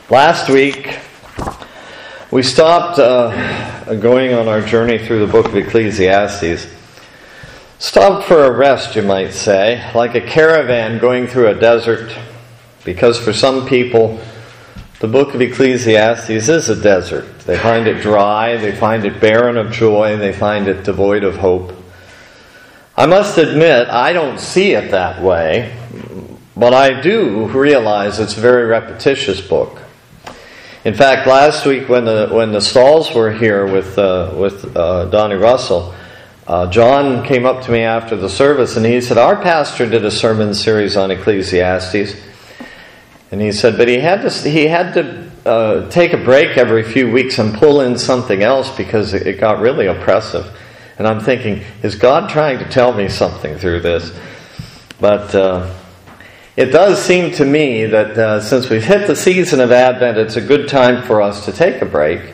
Last week, we stopped going on our journey through the book of Ecclesiastes. Stopped for a rest, you might say, like a caravan going through a desert, because for some people, the book of Ecclesiastes is a desert. They find it dry, they find it barren of joy, they find it devoid of hope. I must admit, I don't see it that way, but I do realize it's a very repetitious book. In fact, last week when the Stalls were here with Donnie Russell, John came up to me after the service and he said, our pastor did a sermon series on Ecclesiastes, and he said, but he had to take a break every few weeks and pull in something else because it got really oppressive. And I'm thinking, is God trying to tell me something through this? But it does seem to me that since we've hit the season of Advent, it's a good time for us to take a break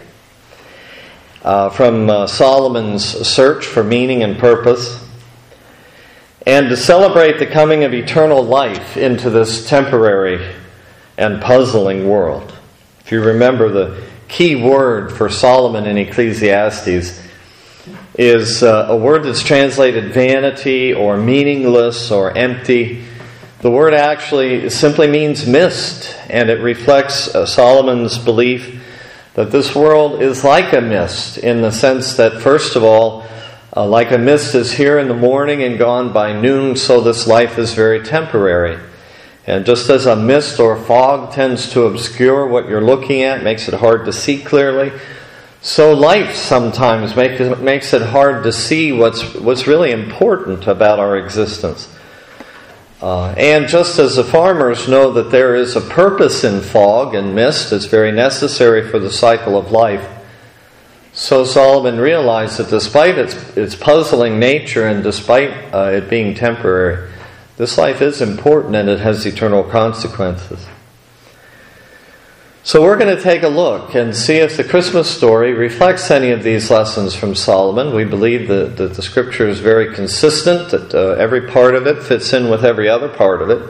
from Solomon's search for meaning and purpose, and to celebrate the coming of eternal life into this temporary and puzzling world. If you remember, the key word for Solomon in Ecclesiastes is a word that's translated vanity or meaningless or empty. The word actually simply means mist, and it reflects Solomon's belief that this world is like a mist, in the sense that, first of all, like a mist is here in the morning and gone by noon, so this life is very temporary. And just as a mist or fog tends to obscure what you're looking at, makes it hard to see clearly, so life sometimes makes it hard to see what's really important about our existence. And just as the farmers know that there is a purpose in fog and mist, it's very necessary for the cycle of life, so Solomon realized that despite its puzzling nature and despite it being temporary, this life is important and it has eternal consequences. So we're going to take a look and see if the Christmas story reflects any of these lessons from Solomon. We believe that the Scripture is very consistent, that every part of it fits in with every other part of it.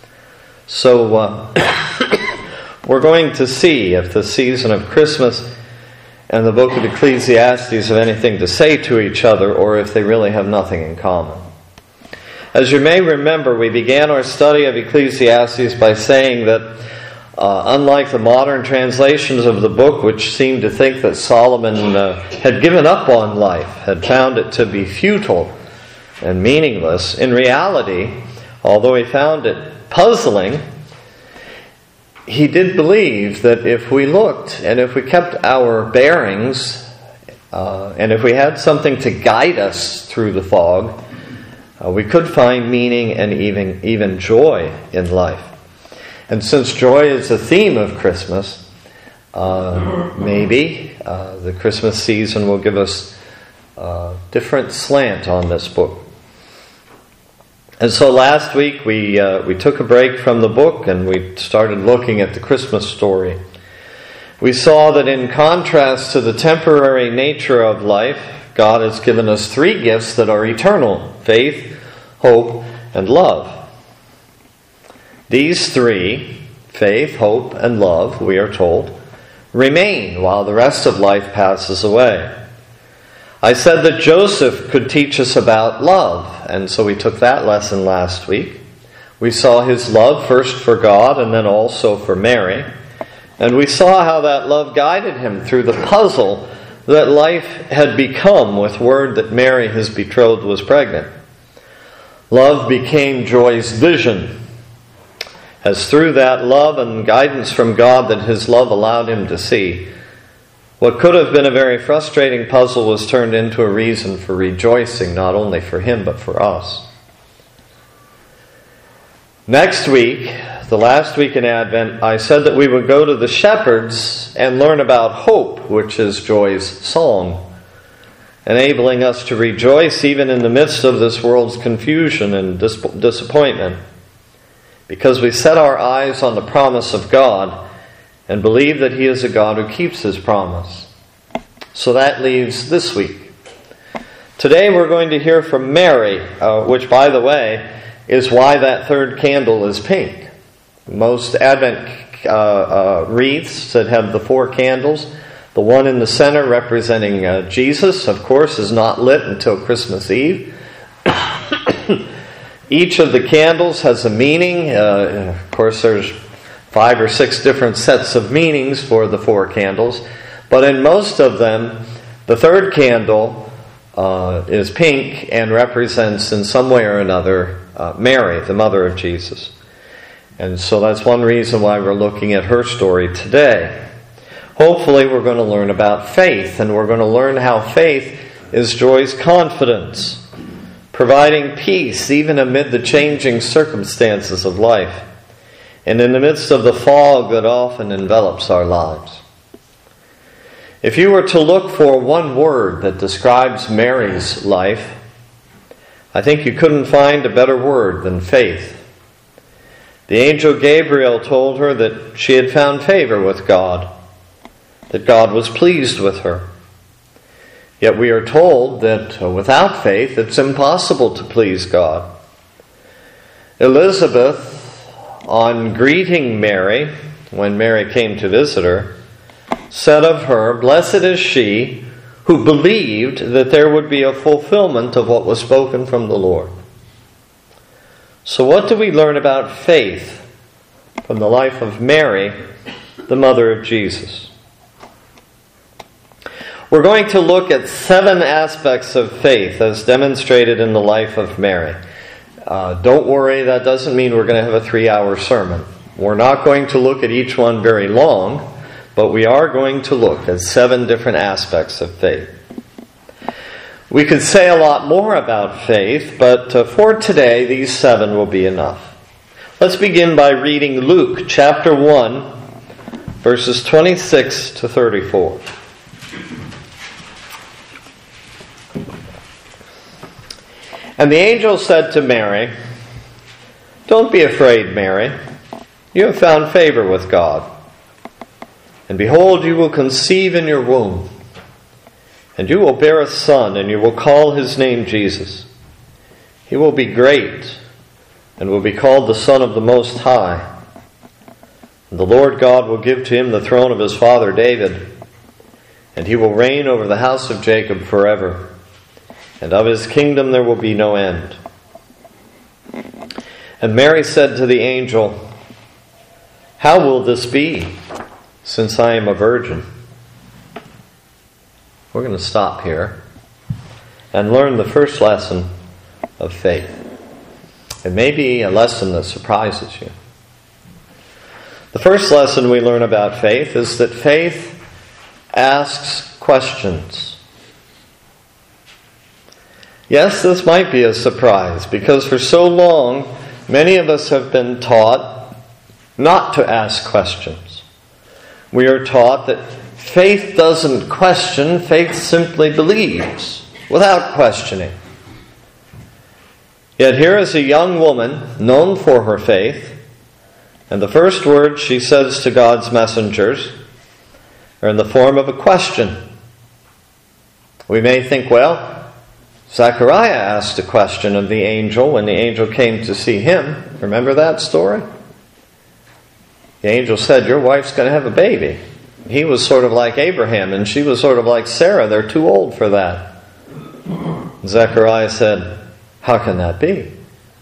So we're going to see if the season of Christmas and the book of Ecclesiastes have anything to say to each other, or if they really have nothing in common. As you may remember, we began our study of Ecclesiastes by saying that unlike the modern translations of the book, which seem to think that Solomon had given up on life, had found it to be futile and meaningless, in reality, although he found it puzzling, he did believe that if we looked and if we kept our bearings and if we had something to guide us through the fog, we could find meaning and even joy in life. And since joy is the theme of Christmas, maybe the Christmas season will give us a different slant on this book. And so last week we took a break from the book and we started looking at the Christmas story. We saw that in contrast to the temporary nature of life, God has given us three gifts that are eternal: faith, hope, and love. These three, faith, hope, and love, we are told, remain while the rest of life passes away. I said that Joseph could teach us about love, and so we took that lesson last week. We saw his love first for God and then also for Mary, and we saw how that love guided him through the puzzle that life had become with word that Mary, his betrothed, was pregnant. Love became joy's vision, as through that love and guidance from God that his love allowed him to see, what could have been a very frustrating puzzle was turned into a reason for rejoicing, not only for him but for us. Next week, the last week in Advent, I said that we would go to the shepherds and learn about hope, which is joy's song, enabling us to rejoice even in the midst of this world's confusion and disappointment, because we set our eyes on the promise of God and believe that He is a God who keeps His promise. So that leaves this week. Today we're going to hear from Mary, which, by the way, is why that third candle is pink. Most Advent wreaths that have the 4 candles, the one in the center representing Jesus, of course, is not lit until Christmas Eve. Each of the candles has a meaning. Of course, there's 5 or 6 different sets of meanings for the 4 candles. But in most of them, the 3rd candle is pink and represents in some way or another Mary, the mother of Jesus. And so that's one reason why we're looking at her story today. Hopefully we're going to learn about faith, and we're going to learn how faith is joy's confidence, providing peace even amid the changing circumstances of life and in the midst of the fog that often envelops our lives. If you were to look for one word that describes Mary's life, I think you couldn't find a better word than faith. The angel Gabriel told her that she had found favor with God, that God was pleased with her. Yet we are told that without faith it's impossible to please God. Elizabeth, on greeting Mary, when Mary came to visit her, said of her, "Blessed is she who believed that there would be a fulfillment of what was spoken from the Lord." So what do we learn about faith from the life of Mary, the mother of Jesus? We're going to look at 7 aspects of faith as demonstrated in the life of Mary. Don't worry, that doesn't mean we're going to have a 3-hour sermon. We're not going to look at each one very long, but we are going to look at 7 different aspects of faith. We could say a lot more about faith, but for today, these 7 will be enough. Let's begin by reading Luke chapter 1, verses 26 to 34. And the angel said to Mary, "Don't be afraid, Mary. You have found favor with God. And behold, you will conceive in your womb, and you will bear a son, and you will call his name Jesus. He will be great, and will be called the Son of the Most High. And the Lord God will give to him the throne of his father David, and he will reign over the house of Jacob forever. And of his kingdom there will be no end." And Mary said to the angel, "How will this be, since I am a virgin?" We're going to stop here and learn the first lesson of faith. It may be a lesson that surprises you. The first lesson we learn about faith is that faith asks questions. Yes, this might be a surprise, because for so long, many of us have been taught not to ask questions. We are taught that faith doesn't question, faith simply believes, without questioning. Yet here is a young woman known for her faith, and the first words she says to God's messengers are in the form of a question. We may think, well, Zechariah asked a question of the angel when the angel came to see him. Remember that story? The angel said, "Your wife's going to have a baby." He was sort of like Abraham, and she was sort of like Sarah. They're too old for that. Zechariah said, "How can that be?"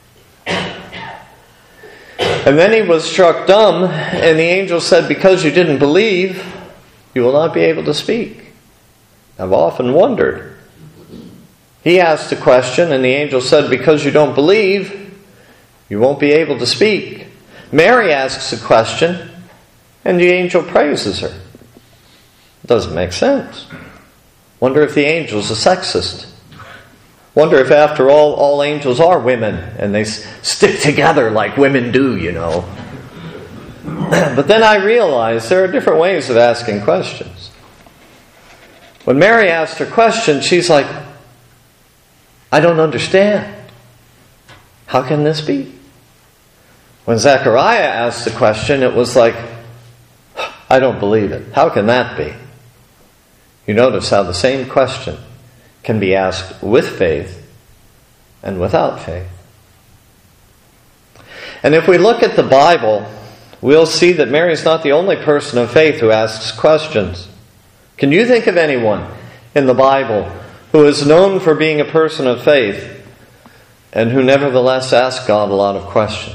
And then he was struck dumb, and the angel said, "Because you didn't believe, you will not be able to speak." I've often wondered. He asked a question, and the angel said, "Because you don't believe, you won't be able to speak." Mary asks a question, and the angel praises her. It doesn't make sense. Wonder if the angel's a sexist. Wonder if, after all angels are women, and they stick together like women do, you know. But then I realized there are different ways of asking questions. When Mary asked her question, she's like, "I don't understand. How can this be?" When Zechariah asked the question, it was like, "I don't believe it. How can that be?" You notice how the same question can be asked with faith and without faith. And if we look at the Bible, we'll see that Mary's not the only person of faith who asks questions. Can you think of anyone in the Bible who is known for being a person of faith and who nevertheless asks God a lot of questions?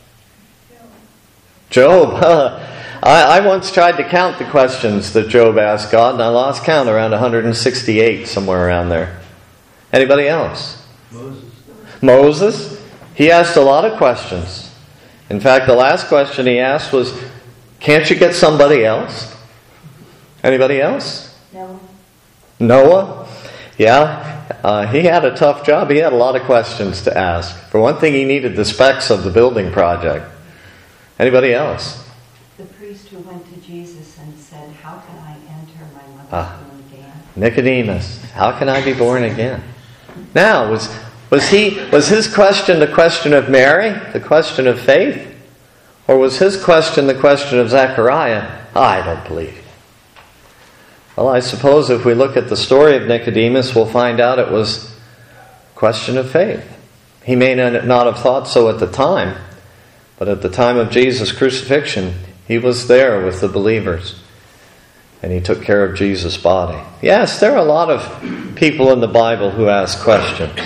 Job. I once tried to count the questions that Job asked God, and I lost count, around 168, somewhere around there. Anybody else? Moses. He asked a lot of questions. In fact, the last question he asked was, can't you get somebody else? Anybody else? Noah? Yeah. He had a tough job. He had a lot of questions to ask. For one thing, he needed the specs of the building project. Anybody else? The priest who went to Jesus and said, how can I enter my mother's womb again? Nicodemus, how can I be born again? Now, was his question the question of Mary, the question of faith? Or was his question the question of Zechariah? I don't believe. Well, I suppose if we look at the story of Nicodemus, we'll find out it was a question of faith. He may not have thought so at the time, but at the time of Jesus' crucifixion, he was there with the believers. And he took care of Jesus' body. Yes, there are a lot of people in the Bible who ask questions.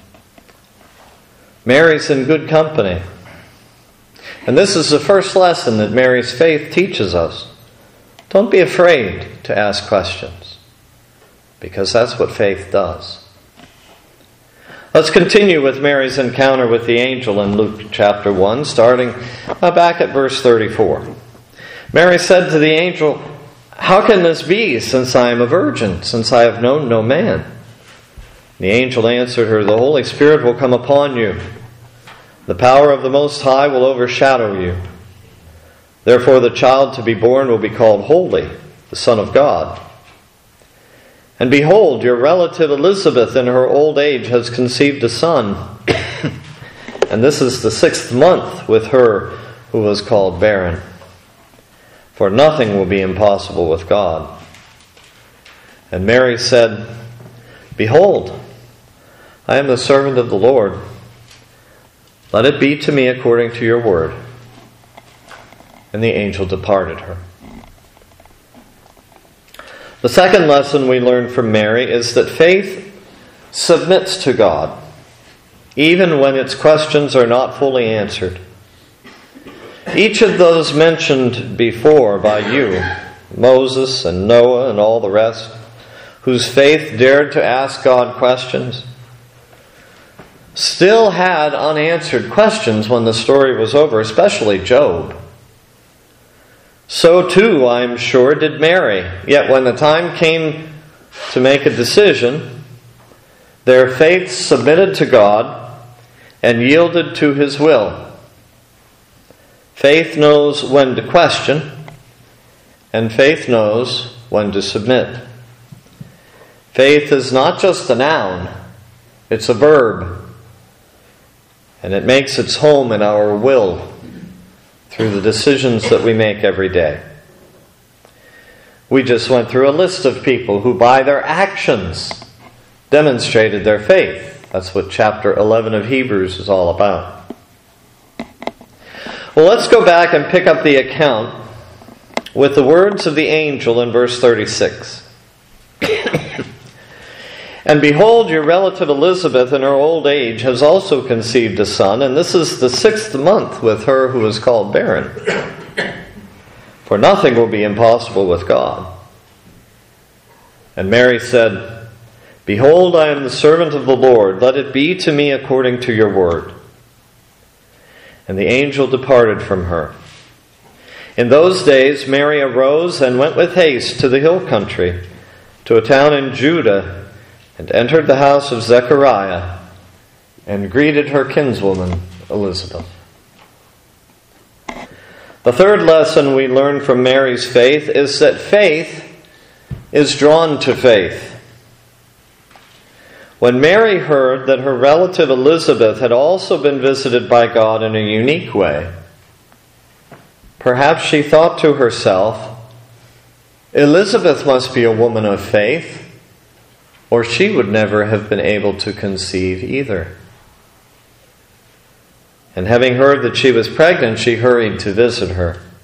Mary's in good company. And this is the first lesson that Mary's faith teaches us. Don't be afraid to ask questions, because that's what faith does. Let's continue with Mary's encounter with the angel in Luke chapter 1, starting back at verse 34. Mary said to the angel, how can this be, since I am a virgin, since I have known no man? The angel answered her, the Holy Spirit will come upon you. The power of the Most High will overshadow you. Therefore the child to be born will be called Holy, the Son of God. And behold, your relative Elizabeth in her old age has conceived a son. And this is the 6th month with her who was called barren. For nothing will be impossible with God. And Mary said, behold, I am the servant of the Lord. Let it be to me according to your word. And the angel departed her. The second lesson we learn from Mary is that faith submits to God, even when its questions are not fully answered. Each of those mentioned before by you, Moses and Noah and all the rest, whose faith dared to ask God questions, still had unanswered questions when the story was over, especially Job. So too, I am sure, did Mary. Yet when the time came to make a decision, their faith submitted to God and yielded to His will. Faith knows when to question, and faith knows when to submit. Faith is not just a noun, it's a verb. And it makes its home in our will through the decisions that we make every day. We just went through a list of people who by their actions demonstrated their faith. That's what chapter 11 of Hebrews is all about. Well, let's go back and pick up the account with the words of the angel in verse 36. And behold, your relative Elizabeth in her old age has also conceived a son, and this is the 6th month with her who is called barren. For nothing will be impossible with God. And Mary said, behold, I am the servant of the Lord. Let it be to me according to your word. And the angel departed from her. In those days Mary arose and went with haste to the hill country, to a town in Judah, and entered the house of Zechariah, and greeted her kinswoman Elizabeth. The third lesson we learn from Mary's faith is that faith is drawn to faith. When Mary heard that her relative Elizabeth had also been visited by God in a unique way, perhaps she thought to herself, Elizabeth must be a woman of faith, or she would never have been able to conceive either. And having heard that she was pregnant, she hurried to visit her.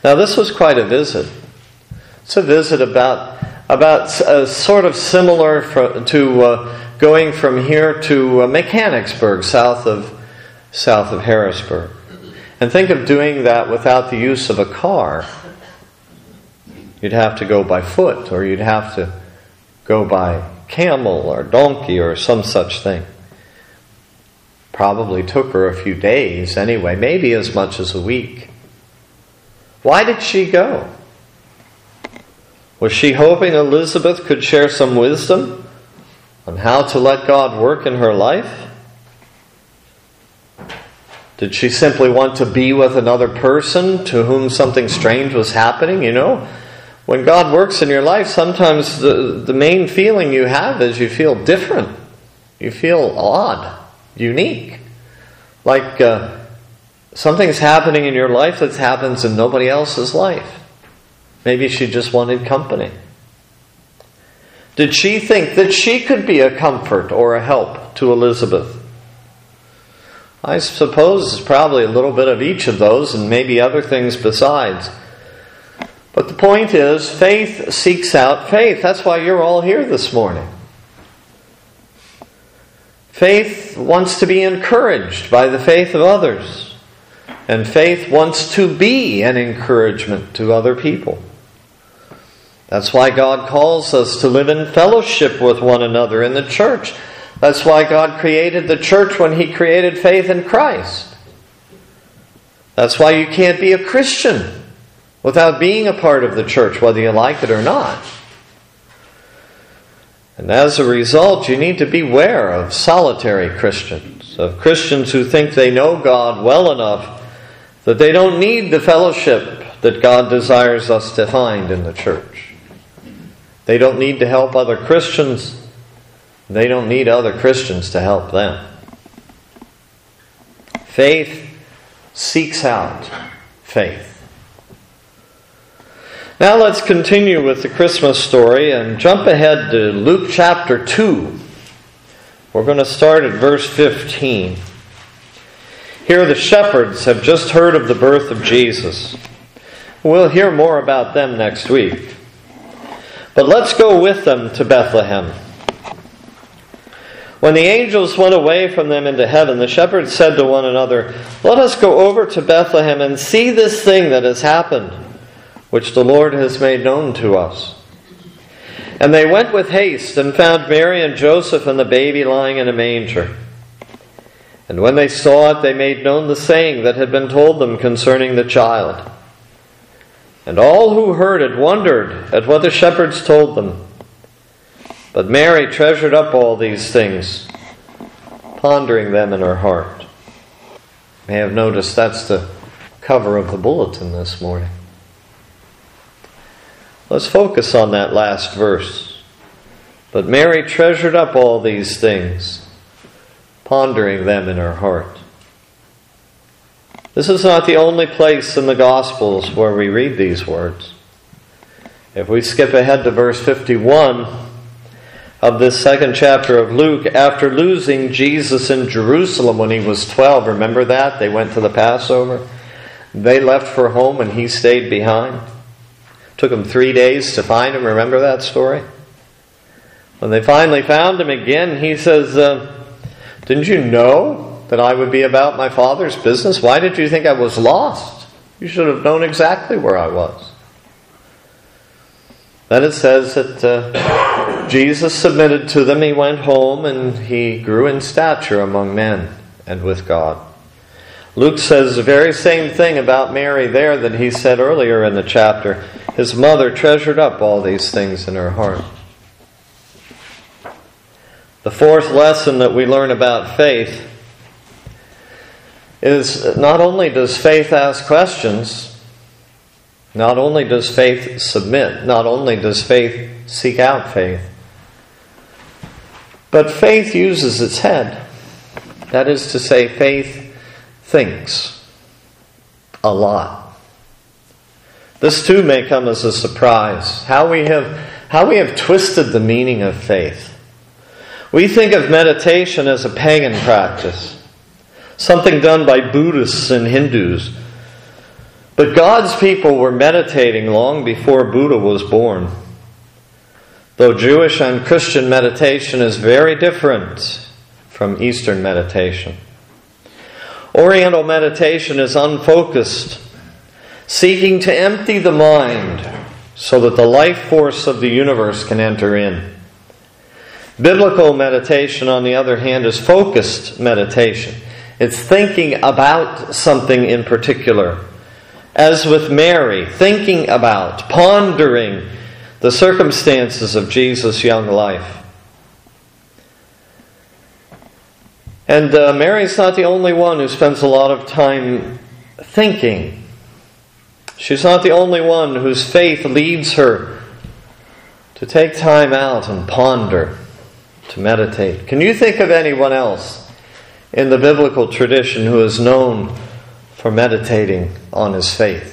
Now this was quite a visit. It's a visit about sort of similar to going from here to Mechanicsburg, south of Harrisburg. And think of doing that without the use of a car. You'd have to go by foot, or you'd have to go by camel or donkey or some such thing. Probably took her a few days anyway, maybe as much as a week. Why did she go? Was she hoping Elizabeth could share some wisdom on how to let God work in her life? Did she simply want to be with another person to whom something strange was happening? You know, when God works in your life, sometimes the main feeling you have is you feel different. You feel odd, unique. Like something's happening in your life that happens in nobody else's life. Maybe she just wanted company. Did she think that she could be a comfort or a help to Elizabeth? I suppose it's probably a little bit of each of those and maybe other things besides. But the point is, faith seeks out faith. That's why you're all here this morning. Faith wants to be encouraged by the faith of others. And faith wants to be an encouragement to other people. That's why God calls us to live in fellowship with one another in the church. That's why God created the church when He created faith in Christ. That's why you can't be a Christian without being a part of the church, whether you like it or not. And as a result, you need to beware of solitary Christians, of Christians who think they know God well enough that they don't need the fellowship that God desires us to find in the church. They don't need to help other Christians. They don't need other Christians to help them. Faith seeks out faith. Now let's continue with the Christmas story and jump ahead to Luke chapter 2. We're going to start at verse 15. Here the shepherds have just heard of the birth of Jesus. We'll hear more about them next week. But let's go with them to Bethlehem. When the angels went away from them into heaven, the shepherds said to one another, "Let us go over to Bethlehem and see this thing that has happened, which the Lord has made known to us." And they went with haste and found Mary and Joseph and the baby lying in a manger. And when they saw it, they made known the saying that had been told them concerning the child. And all who heard it wondered at what the shepherds told them. But Mary treasured up all these things, pondering them in her heart. You may have noticed that's the cover of the bulletin this morning. Let's focus on that last verse. But Mary treasured up all these things, pondering them in her heart. This is not the only place in the Gospels where we read these words. If we skip ahead to verse 51 of this second chapter of Luke, after losing Jesus in Jerusalem when he was 12, remember that? They went to the Passover. They left for home and he stayed behind. Took him 3 days to find him. Remember that story? When they finally found him again, he says, "Didn't you know that I would be about my Father's business? Why did you think I was lost? You should have known exactly where I was." Then it says that Jesus submitted to them. He went home and he grew in stature among men and with God. Luke says the very same thing about Mary there that he said earlier in the chapter. His mother treasured up all these things in her heart. The fourth lesson that we learn about faith is not only does faith ask questions, not only does faith submit, not only does faith seek out faith, but faith uses its head. That is to say, faith thinks a lot. This too may come as a surprise. How we have twisted the meaning of faith. We think of meditation as a pagan practice, something done by Buddhists and Hindus. But God's people were meditating long before Buddha was born. Though Jewish and Christian meditation is very different from Eastern meditation. Oriental meditation is unfocused, seeking to empty the mind so that the life force of the universe can enter in. Biblical meditation, on the other hand, is focused meditation. It's thinking about something in particular. As with Mary, thinking about, pondering the circumstances of Jesus' young life. And Mary's not the only one who spends a lot of time thinking. She's not the only one whose faith leads her to take time out and ponder, to meditate. Can you think of anyone else in the biblical tradition who is known for meditating on his faith?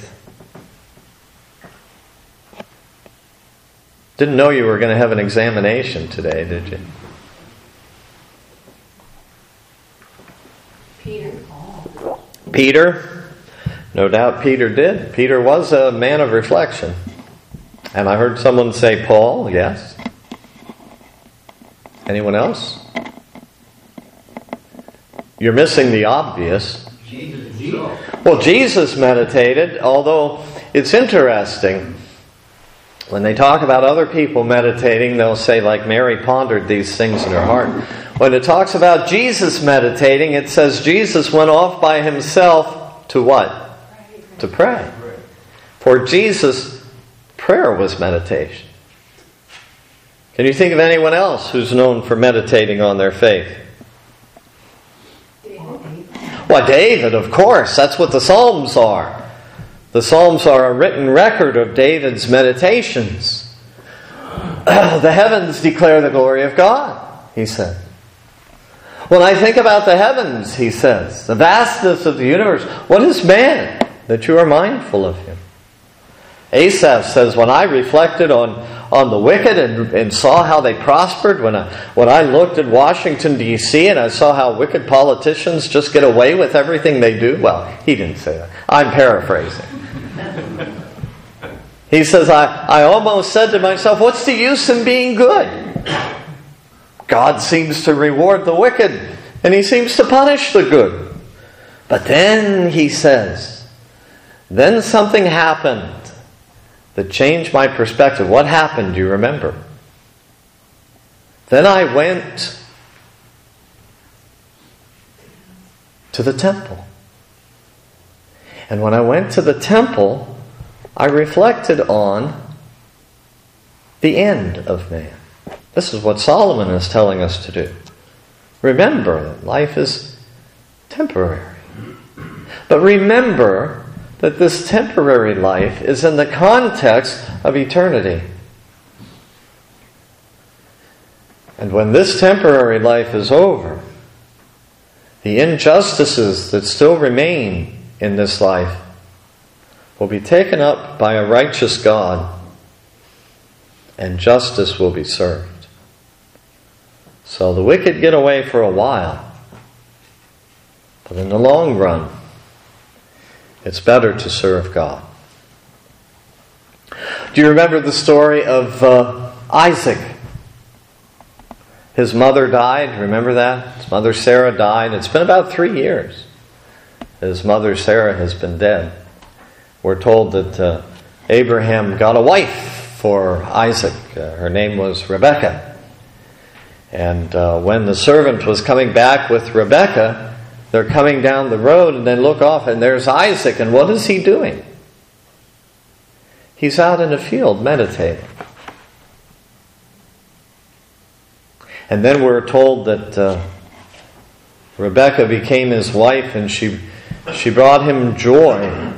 Didn't know you were going to have an examination today, did you? Peter? No doubt Peter did. Peter was a man of reflection. And I heard someone say Paul, yes. Anyone else? You're missing the obvious. Well, Jesus meditated, although it's interesting. When they talk about other people meditating, they'll say, like Mary pondered these things in her heart. When it talks about Jesus meditating, it says Jesus went off by himself to what? To pray. For Jesus, prayer was meditation. Can you think of anyone else who's known for meditating on their faith? Well, David, of course. That's what the Psalms are. The Psalms are a written record of David's meditations. The heavens declare the glory of God, he said. When I think about the heavens, he says, the vastness of the universe, what is man that you are mindful of him? Asaph says, when I reflected on the wicked and saw how they prospered, when I looked at Washington, D.C., and I saw how wicked politicians just get away with everything they do. Well, he didn't say that. I'm paraphrasing. He says, I almost said to myself, what's the use in being good? God seems to reward the wicked, and he seems to punish the good. But then, he says, then something happened that changed my perspective. What happened, do you remember? Then I went to the temple. And when I went to the temple, I reflected on the end of man. This is what Solomon is telling us to do. Remember that life is temporary. But remember that this temporary life is in the context of eternity. And when this temporary life is over, the injustices that still remain in this life will be taken up by a righteous God, and justice will be served. So the wicked get away for a while, but in the long run, it's better to serve God. Do you remember the story of Isaac? His mother died. Remember that? His mother Sarah died. It's been about 3 years. His mother Sarah has been dead. We're told that Abraham got a wife for Isaac. Her name was Rebekah. And when the servant was coming back with Rebekah, they're coming down the road and they look off and there's Isaac. And what is he doing? He's out in a field meditating. And then we're told that Rebekah became his wife and she brought him joy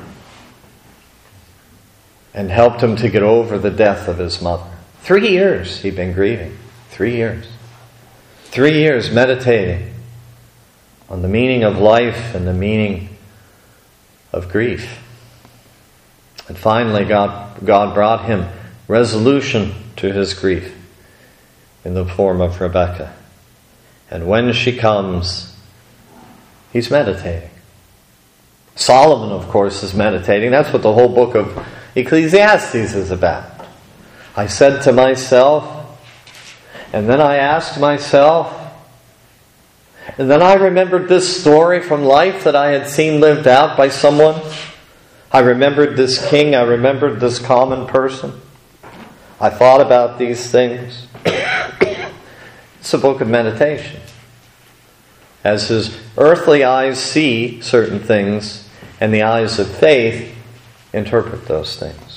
and helped him to get over the death of his mother. 3 years he'd been grieving. 3 years. 3 years meditating on the meaning of life and the meaning of grief. And finally God brought him resolution to his grief in the form of Rebekah. And when she comes, he's meditating. Solomon, of course, is meditating. That's what the whole book of Ecclesiastes is about. I said to myself, and then I asked myself, and then I remembered this story from life that I had seen lived out by someone. I remembered this king. I remembered this common person. I thought about these things. It's a book of meditation. As his earthly eyes see certain things, and the eyes of faith interpret those things.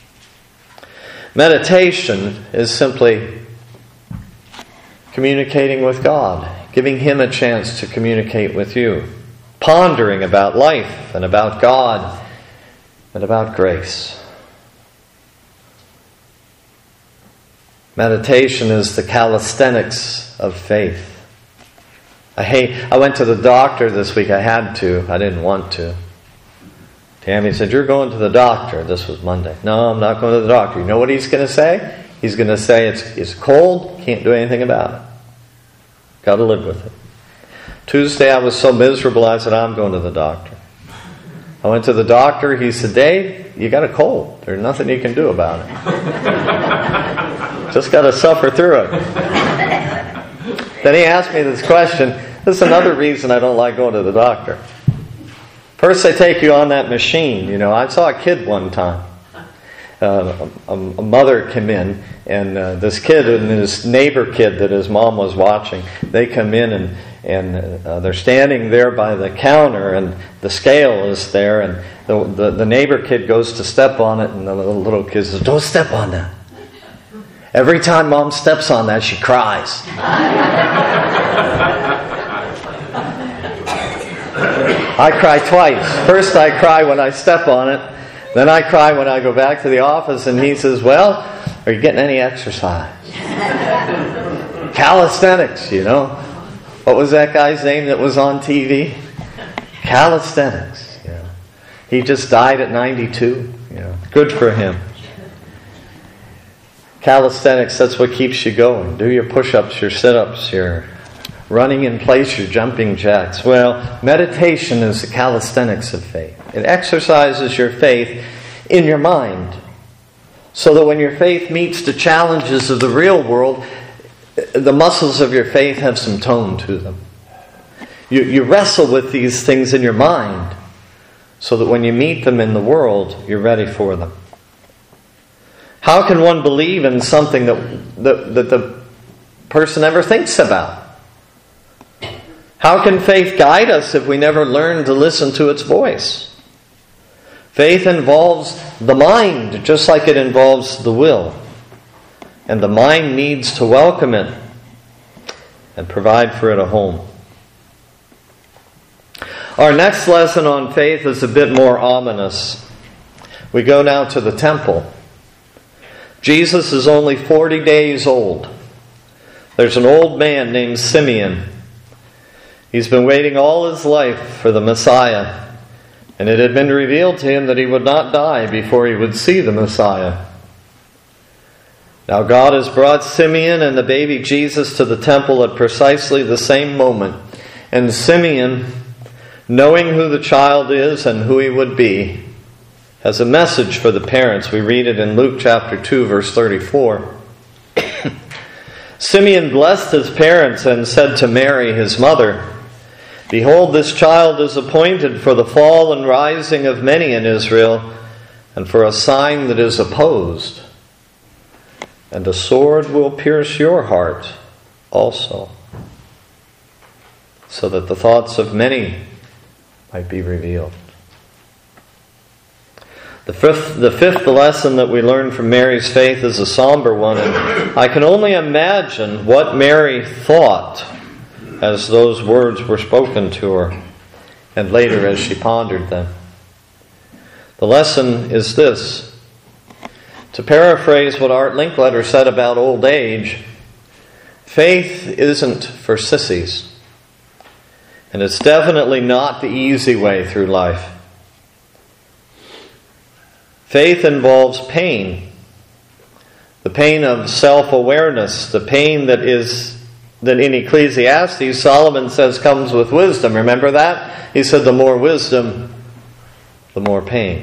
Meditation is simply communicating with God, giving Him a chance to communicate with you, pondering about life and about God and about grace. Meditation is the calisthenics of faith. I went to the doctor this week. I had to. I didn't want to. Tammy said, "You're going to the doctor." This was Monday. "No, I'm not going to the doctor." You know what he's going to say? He's going to say, it's cold, can't do anything about it. Got to live with it. Tuesday I was so miserable, I said, "I'm going to the doctor." I went to the doctor. He said, "Dave, you got a cold. There's nothing you can do about it. Just got to suffer through it." Then he asked me this question. This is another reason I don't like going to the doctor. First they take you on that machine. You know, I saw a kid one time. A mother came in, and this kid and this neighbor kid that his mom was watching, they come in and they're standing there by the counter, and the scale is there, and the neighbor kid goes to step on it, and the little kid says, "Don't step on that. Every time Mom steps on that, she cries." I cry twice. First I cry when I step on it. Then I cry when I go back to the office, and he says, "Well, are you getting any exercise?" Calisthenics, you know. What was that guy's name that was on TV? Calisthenics. You know. He just died at 92. You know. Good for him. Calisthenics, that's what keeps you going. Do your push-ups, your sit-ups, your running in place, your jumping jacks. Well, meditation is the calisthenics of faith. It exercises your faith in your mind, so that when your faith meets the challenges of the real world, the muscles of your faith have some tone to them. You wrestle with these things in your mind, so that when you meet them in the world, you're ready for them. How can one believe in something that the person never thinks about? How can faith guide us if we never learn to listen to its voice? Faith involves the mind, just like it involves the will. And the mind needs to welcome it and provide for it a home. Our next lesson on faith is a bit more ominous. We go now to the temple. Jesus is only 40 days old. There's an old man named Simeon. He's been waiting all his life for the Messiah, and it had been revealed to him that he would not die before he would see the Messiah. Now God has brought Simeon and the baby Jesus to the temple at precisely the same moment. And Simeon, knowing who the child is and who he would be, has a message for the parents. We read it in Luke chapter 2, verse 34. Simeon blessed his parents and said to Mary, his mother, "Behold, this child is appointed for the fall and rising of many in Israel, and for a sign that is opposed. And a sword will pierce your heart also, so that the thoughts of many might be revealed." The fifth lesson that we learn from Mary's faith is a somber one, and I can only imagine what Mary thought as those words were spoken to her, and later as she pondered them. The lesson is this. To paraphrase what Art Linkletter said about old age, faith isn't for sissies, and it's definitely not the easy way through life. Faith involves pain. The pain of self-awareness, the pain that in Ecclesiastes Solomon says comes with wisdom. Remember that? He said the more wisdom, the more pain.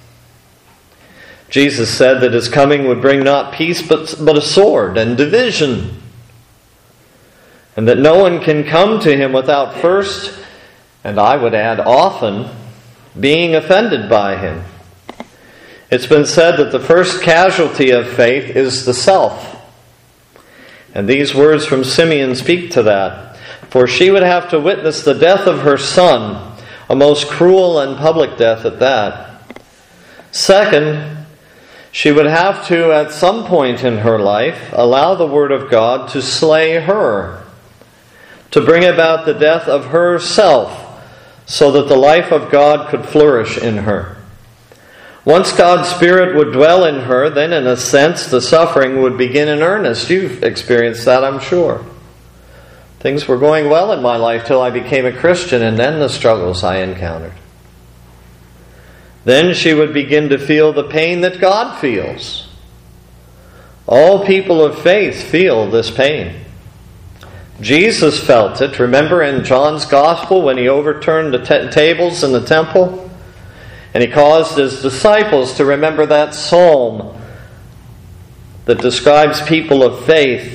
Jesus said that his coming would bring not peace but a sword and division, and that no one can come to him without first, and I would add often, being offended by him. It's been said that the first casualty of faith is the self. And these words from Simeon speak to that. For she would have to witness the death of her son, a most cruel and public death at that. Second, she would have to, at some point in her life, allow the Word of God to slay her, to bring about the death of herself, so that the life of God could flourish in her. Once God's Spirit would dwell in her, then in a sense the suffering would begin in earnest. You've experienced that, I'm sure. Things were going well in my life till I became a Christian, and then the struggles I encountered. Then she would begin to feel the pain that God feels. All people of faith feel this pain. Jesus felt it. Remember in John's Gospel when he overturned the tables in the temple? And he caused his disciples to remember that psalm that describes people of faith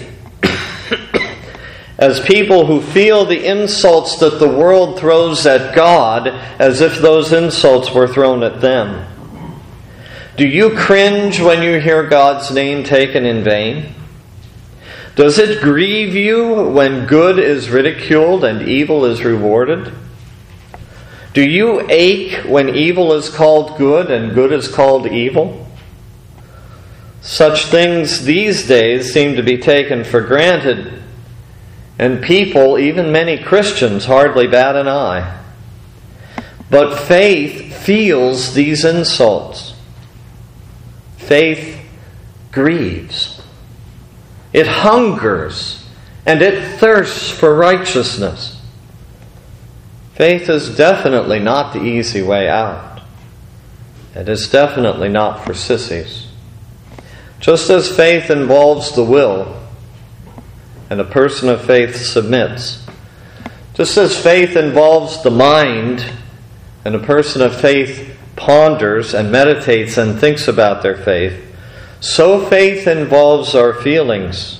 as people who feel the insults that the world throws at God as if those insults were thrown at them. Do you cringe when you hear God's name taken in vain? Does it grieve you when good is ridiculed and evil is rewarded? Do you ache when evil is called good and good is called evil? Such things these days seem to be taken for granted, and people, even many Christians, hardly bat an eye. But faith feels these insults. Faith grieves. It hungers and it thirsts for righteousness. Faith is definitely not the easy way out. It is definitely not for sissies. Just as faith involves the will, and a person of faith submits, just as faith involves the mind, and a person of faith ponders and meditates and thinks about their faith, so faith involves our feelings.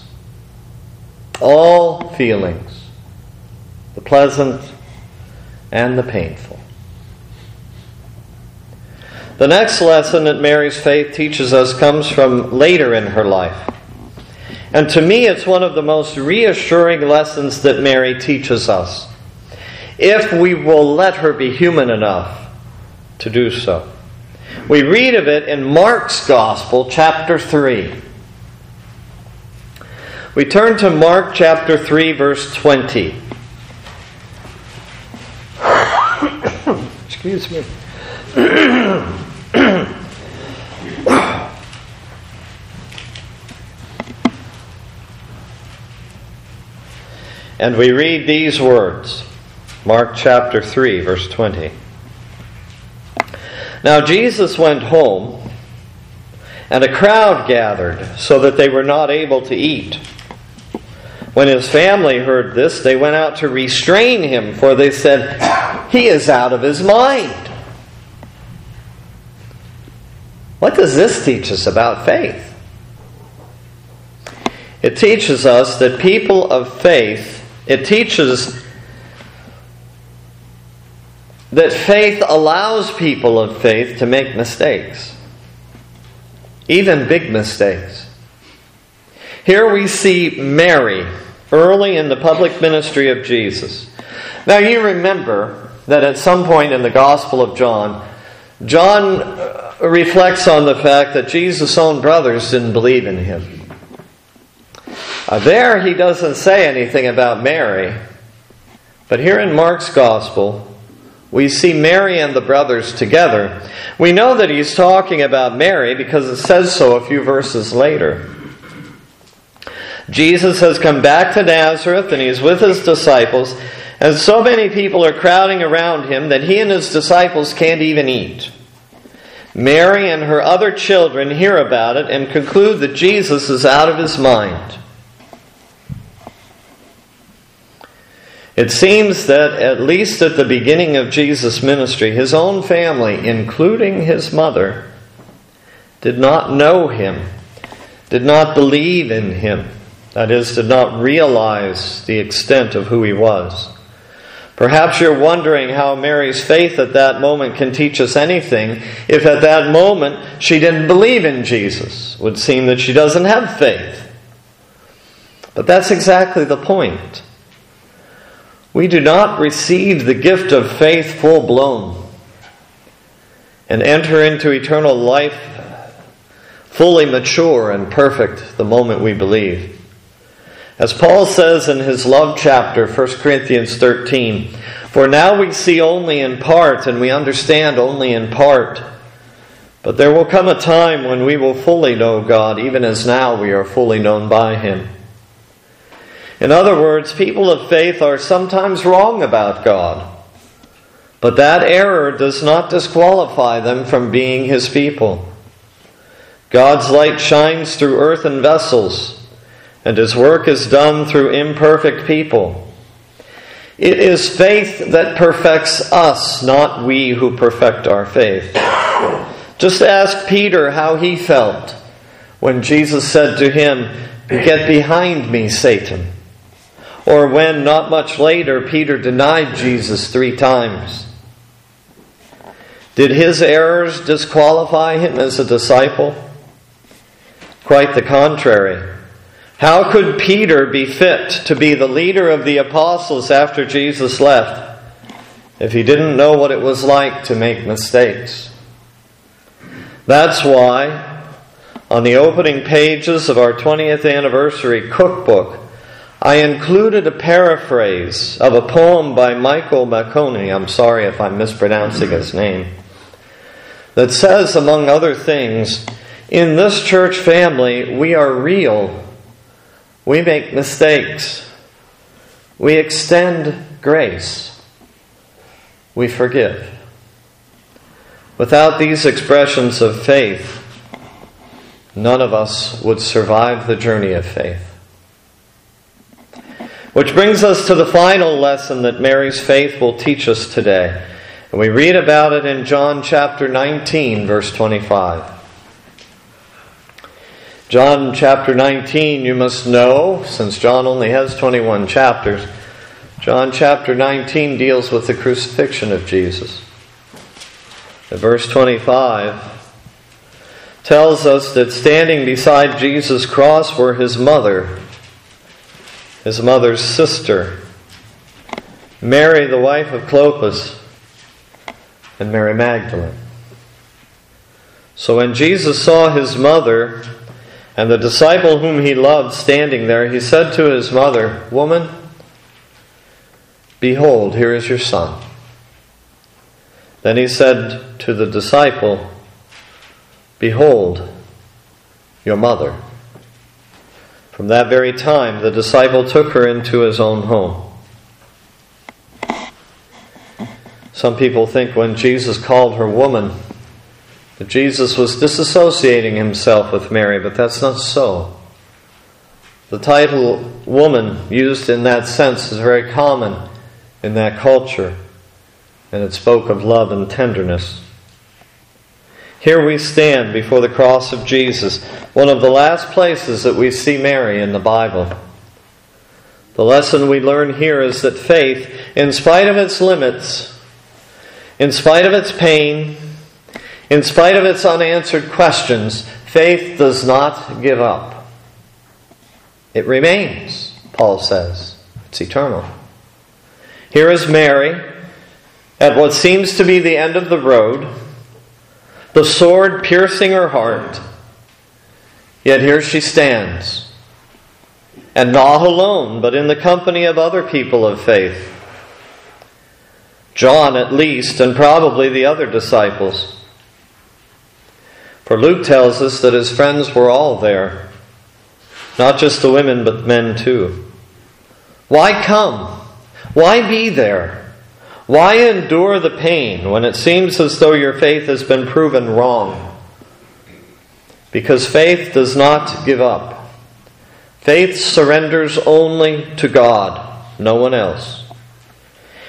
All feelings. The pleasant and the painful. The next lesson that Mary's faith teaches us comes from later in her life. And to me, it's one of the most reassuring lessons that Mary teaches us, if we will let her be human enough to do so. We read of it in Mark's Gospel, chapter 3. We turn to Mark chapter 3, verse 20. Excuse me. And we read these words. Mark chapter 3, verse 20. Now Jesus went home, and a crowd gathered, so that they were not able to eat. When his family heard this, they went out to restrain him, for they said, "He is out of his mind." What does this teach us about faith? It teaches us that people of faith, it teaches that faith allows people of faith to make mistakes. Even big mistakes. Here we see Mary early in the public ministry of Jesus. Now you remember that at some point in the Gospel of John, John reflects on the fact that Jesus' own brothers didn't believe in him. There he doesn't say anything about Mary. But here in Mark's Gospel, we see Mary and the brothers together. We know that he's talking about Mary because it says so a few verses later. Jesus has come back to Nazareth and he's with his disciples, and so many people are crowding around him that he and his disciples can't even eat. Mary and her other children hear about it and conclude that Jesus is out of his mind. It seems that at least at the beginning of Jesus' ministry, his own family, including his mother, did not know him, did not believe in him. That is, did not realize the extent of who he was. Perhaps you're wondering how Mary's faith at that moment can teach us anything if at that moment she didn't believe in Jesus. It would seem that she doesn't have faith. But that's exactly the point. We do not receive the gift of faith full-blown and enter into eternal life fully mature and perfect the moment we believe. As Paul says in his love chapter, 1 Corinthians 13, "For now we see only in part, and we understand only in part. But there will come a time when we will fully know God, even as now we are fully known by Him." In other words, people of faith are sometimes wrong about God. But that error does not disqualify them from being His people. God's light shines through earthen vessels, and His work is done through imperfect people. It is faith that perfects us, not we who perfect our faith. Just ask Peter how he felt when Jesus said to him, "Get behind me, Satan." Or when, not much later, Peter denied Jesus 3 times. Did his errors disqualify him as a disciple? Quite the contrary. How could Peter be fit to be the leader of the apostles after Jesus left if he didn't know what it was like to make mistakes? That's why, on the opening pages of our 20th anniversary cookbook, I included a paraphrase of a poem by Michael Maccone, I'm sorry if I'm mispronouncing his name, that says, among other things, "In this church family, we are real. We make mistakes. We extend grace. We forgive." Without these expressions of faith, none of us would survive the journey of faith. Which brings us to the final lesson that Mary's faith will teach us today. And we read about it in John chapter 19, verse 25. John chapter 19, you must know, since John only has 21 chapters, John chapter 19 deals with the crucifixion of Jesus. And verse 25 tells us that standing beside Jesus' cross were his mother's sister, Mary, the wife of Clopas, and Mary Magdalene. So when Jesus saw his mother and the disciple whom he loved standing there, he said to his mother, "Woman, behold, here is your son." Then he said to the disciple, "Behold, your mother." From that very time, the disciple took her into his own home. Some people think when Jesus called her woman, that Jesus was disassociating himself with Mary, but that's not so. The title woman used in that sense is very common in that culture, and it spoke of love and tenderness. Here we stand before the cross of Jesus, one of the last places that we see Mary in the Bible. The lesson we learn here is that faith, in spite of its limits, in spite of its pain, in spite of its unanswered questions, faith does not give up. It remains, Paul says. It's eternal. Here is Mary at what seems to be the end of the road, the sword piercing her heart, yet here she stands, and not alone, but in the company of other people of faith. John at least, and probably the other disciples. For Luke tells us that his friends were all there. Not just the women, but men too. Why come? Why be there? Why endure the pain when it seems as though your faith has been proven wrong? Because faith does not give up. Faith surrenders only to God, no one else.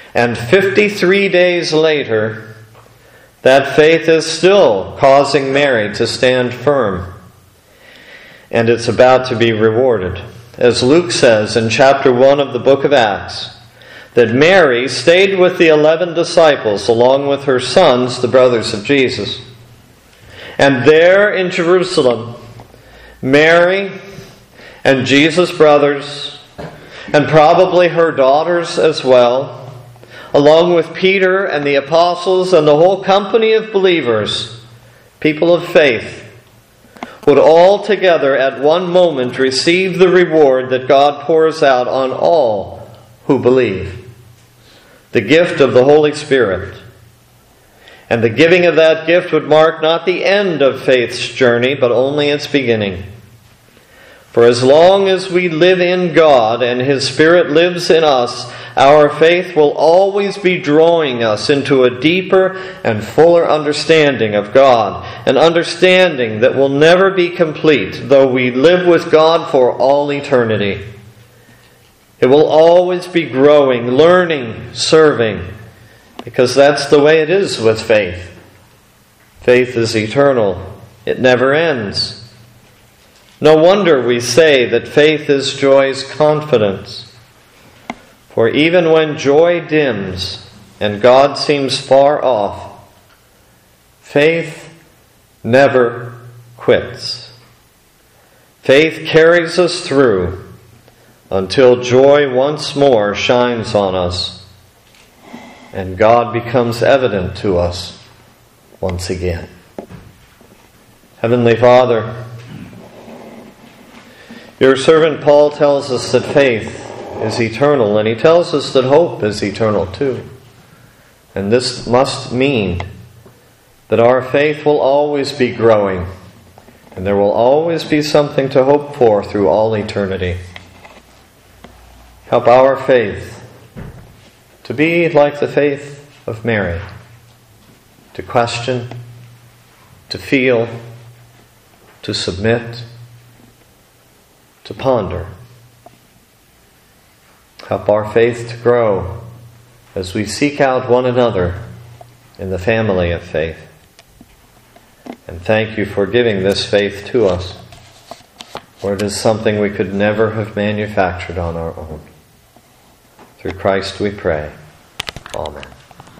And 53 days later, that faith is still causing Mary to stand firm. And it's about to be rewarded. As Luke says in chapter 1 of the book of Acts, that Mary stayed with the 11 disciples along with her sons, the brothers of Jesus. And there in Jerusalem, Mary and Jesus' brothers, and probably her daughters as well, along with Peter and the apostles and the whole company of believers, people of faith, would all together at one moment receive the reward that God pours out on all who believe. The gift of the Holy Spirit. And the giving of that gift would mark not the end of faith's journey, but only its beginning. For as long as we live in God and His Spirit lives in us, our faith will always be drawing us into a deeper and fuller understanding of God, an understanding that will never be complete, though we live with God for all eternity. It will always be growing, learning, serving, because that's the way it is with faith. Faith is eternal. It never ends. No wonder we say that faith is joy's confidence. For even when joy dims and God seems far off, faith never quits. Faith carries us through until joy once more shines on us and God becomes evident to us once again. Heavenly Father, your servant Paul tells us that faith is eternal, and he tells us that hope is eternal too. And this must mean that our faith will always be growing, and there will always be something to hope for through all eternity. Help our faith to be like the faith of Mary, to question, to feel, to submit, to ponder. Help our faith to grow as we seek out one another in the family of faith. And thank you for giving this faith to us, for it is something we could never have manufactured on our own. Through Christ we pray. Amen.